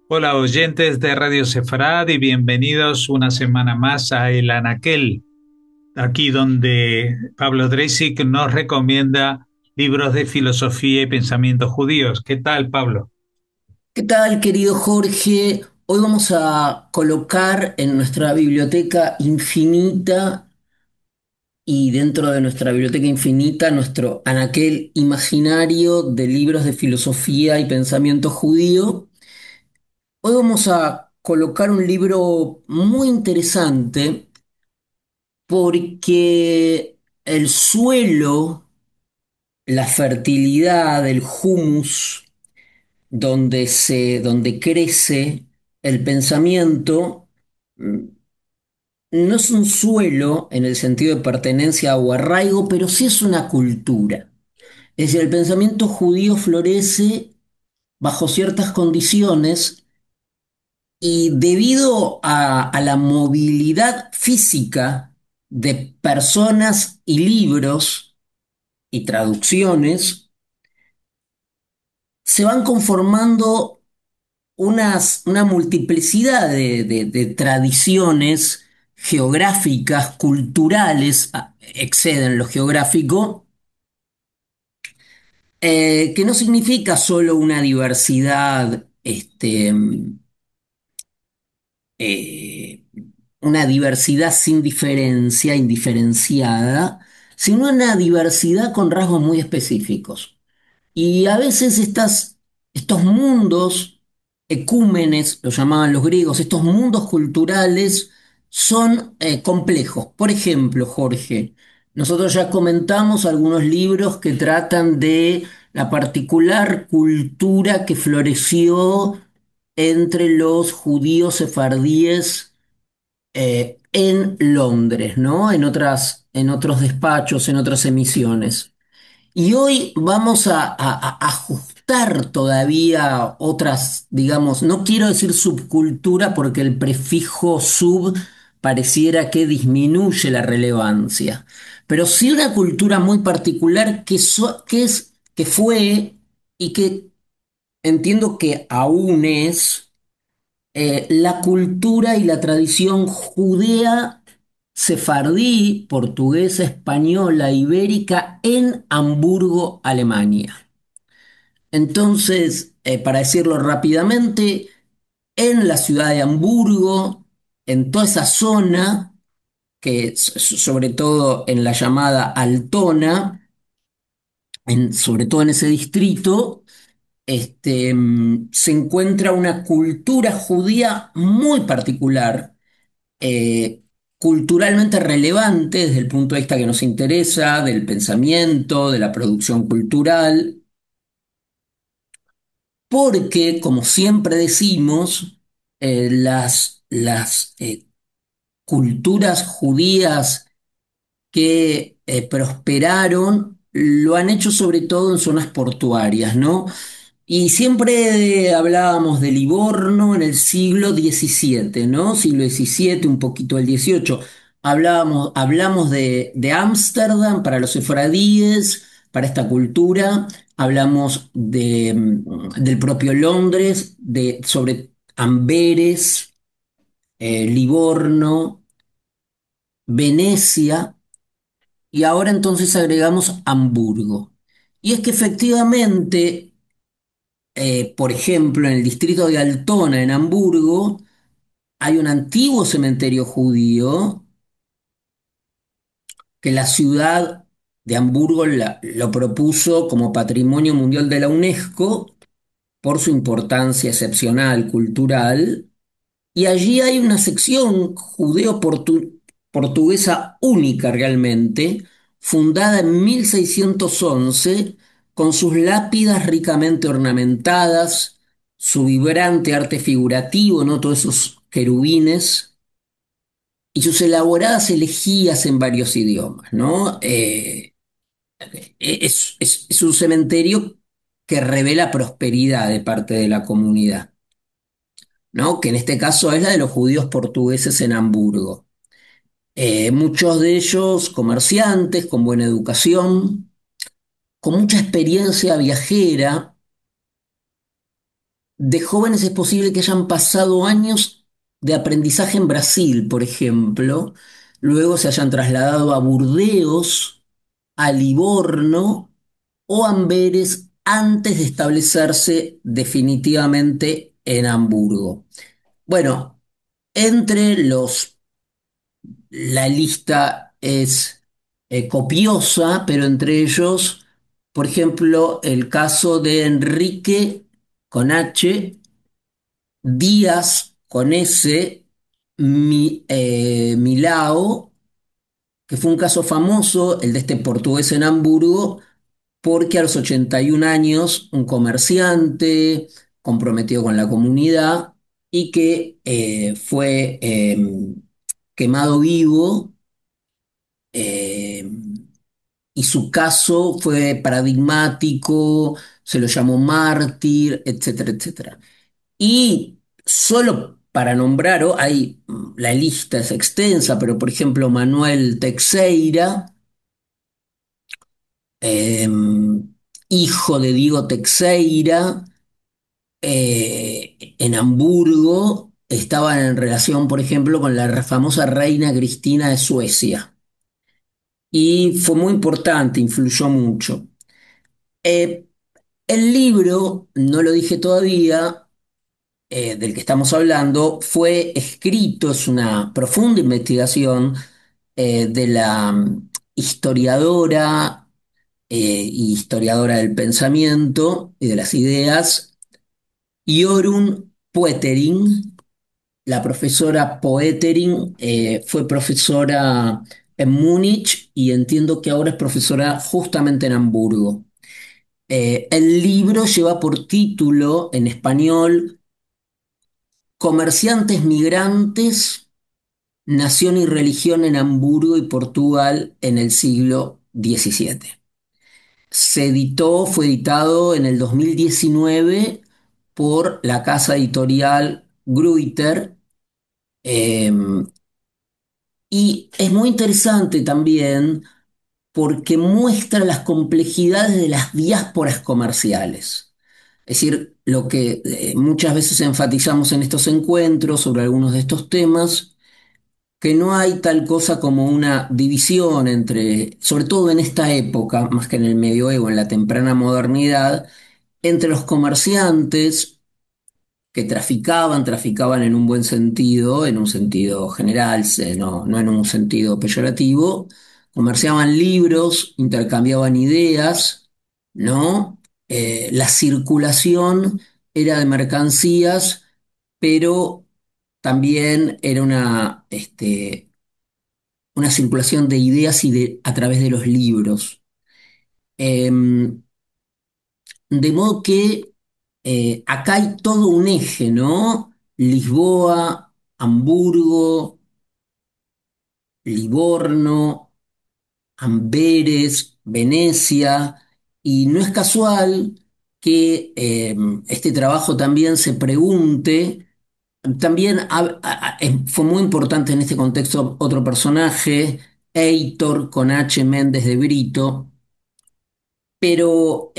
Hola oyentes de Radio Sefarad y bienvenidos una semana más a El Anaquel, aquí donde Pablo Dreisig nos recomienda libros de filosofía y pensamientos judíos. ¿Qué tal, Pablo? ¿Qué tal, querido Jorge? Hoy vamos a colocar en nuestra biblioteca infinita y dentro de nuestra biblioteca infinita nuestro anaquel imaginario de libros de filosofía y pensamiento judío. Hoy vamos a colocar un libro muy interesante porque el suelo, la fertilidad, el humus, donde crece el pensamiento, mm, no es un suelo en el sentido de pertenencia o arraigo, pero sí es una cultura. Es decir, el pensamiento judío florece bajo ciertas condiciones y debido a la movilidad física de personas y libros y traducciones, se van conformando una multiplicidad de tradiciones geográficas, culturales, exceden lo geográfico, que no significa solo una diversidad, eh, una diversidad sin diferencia, indiferenciada, sino una diversidad con rasgos muy específicos. Y a veces estos mundos ecúmenes, lo llamaban los griegos, estos mundos culturales son complejos. Por ejemplo, Jorge, nosotros ya comentamos algunos libros que tratan de la particular cultura que floreció entre los judíos sefardíes en Londres, ¿no? En otros despachos, en otras emisiones. Y hoy vamos a ajustar todavía otras, digamos, no quiero decir subcultura porque el prefijo sub pareciera que disminuye la relevancia, pero sí una cultura muy particular que fue y que entiendo que aún es la cultura y la tradición judea, sefardí, portuguesa, española, ibérica en Hamburgo, Alemania. Entonces, para decirlo rápidamente, en la ciudad de Hamburgo, en toda esa zona, sobre todo en la llamada Altona, sobre todo en ese distrito, se encuentra una cultura judía muy particular, eh, culturalmente relevante desde el punto de vista que nos interesa, del pensamiento, de la producción cultural, porque, como siempre decimos, las culturas judías que prosperaron lo han hecho sobre todo en zonas portuarias, ¿no? Y siempre hablábamos de Livorno en el siglo XVII, ¿no? Siglo XVII, un poquito del XVIII. Hablamos de Ámsterdam para los sefaradíes, para esta cultura. Hablamos del propio Londres, sobre Amberes, Livorno, Venecia, y ahora entonces agregamos Hamburgo. Y es que efectivamente, por ejemplo, en el distrito de Altona, en Hamburgo, hay un antiguo cementerio judío que la ciudad de Hamburgo lo propuso como Patrimonio Mundial de la UNESCO por su importancia excepcional cultural. Y allí hay una sección judeo-portuguesa única realmente, fundada en 1611, con sus lápidas ricamente ornamentadas, su vibrante arte figurativo, ¿no? Todos esos querubines, y sus elaboradas elegías en varios idiomas, ¿no? Es un cementerio que revela prosperidad de parte de la comunidad, ¿no? Que en este caso es la de los judíos portugueses en Hamburgo. Muchos de ellos comerciantes, con buena educación, con mucha experiencia viajera, de jóvenes es posible que hayan pasado años de aprendizaje en Brasil, por ejemplo, luego se hayan trasladado a Burdeos, a Livorno o Amberes antes de establecerse definitivamente en Hamburgo. Bueno, entre los, la lista es copiosa, pero entre ellos, por ejemplo, el caso de Enrique con H, Díaz con S, Milao, que fue un caso famoso, el de este portugués en Hamburgo, porque a los 81 años, un comerciante comprometido con la comunidad y que fue quemado vivo, eh, y su caso fue paradigmático, se lo llamó mártir, etcétera, etcétera. Y solo para nombrar, la lista es extensa, pero por ejemplo Manuel Teixeira, eh, hijo de Diego Teixeira, en Hamburgo estaban en relación, por ejemplo, con la famosa reina Cristina de Suecia. Y fue muy importante, influyó mucho. Eh, el libro, no lo dije todavía, del que estamos hablando, fue escrito, es una profunda investigación de la historiadora y historiadora del pensamiento y de las ideas, Jorunn Poettering. La profesora Poettering fue profesora en Múnich y entiendo que ahora es profesora justamente en Hamburgo. El libro lleva por título en español Comerciantes migrantes, nación y religión en Hamburgo y Portugal en el siglo XVII. Fue editado en el 2019 por la casa editorial Gruyter. eh, y es muy interesante también porque muestra las complejidades de las diásporas comerciales. Es decir, lo que muchas veces enfatizamos en estos encuentros sobre algunos de estos temas, que no hay tal cosa como una división entre, sobre todo en esta época, más que en el medioevo, en la temprana modernidad, entre los comerciantes que traficaban en un buen sentido, en un sentido general, no en un sentido peyorativo, comerciaban libros, intercambiaban ideas, ¿no? La circulación era de mercancías, pero también era una circulación de ideas a través de los libros. Em, de modo que acá hay todo un eje, ¿no? Lisboa, Hamburgo, Livorno, Amberes, Venecia, y no es casual que este trabajo también se pregunte, también fue muy importante en este contexto otro personaje, Heitor con H. Méndez de Brito, pero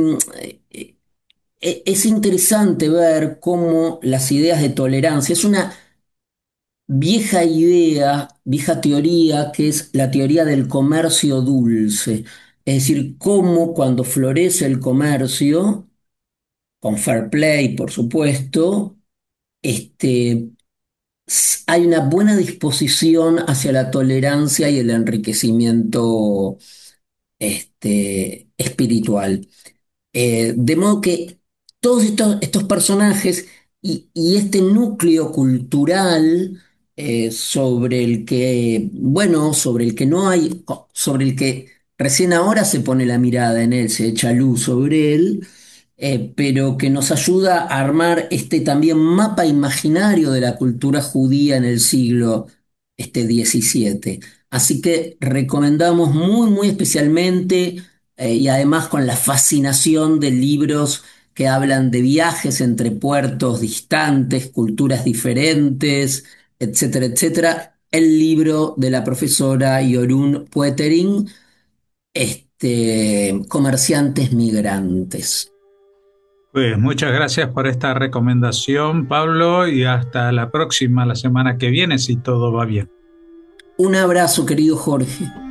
es interesante ver cómo las ideas de tolerancia, es una vieja idea, vieja teoría, que es la teoría del comercio dulce. Es decir, cómo cuando florece el comercio, con fair play, por supuesto, este, hay una buena disposición hacia la tolerancia y el enriquecimiento espiritual. De modo que todos estos personajes y este núcleo cultural sobre el que, bueno, sobre el que no hay, sobre el que recién ahora se pone la mirada en él, se echa luz sobre él, pero que nos ayuda a armar este también mapa imaginario de la cultura judía en el siglo XVII. Así que recomendamos muy, muy especialmente, y además con la fascinación de libros que hablan de viajes entre puertos distantes, culturas diferentes, etcétera, etcétera, el libro de la profesora Jorunn Poettering, Comerciantes Migrantes. Pues muchas gracias por esta recomendación, Pablo, y hasta la próxima, la semana que viene, si todo va bien. Un abrazo, querido Jorge.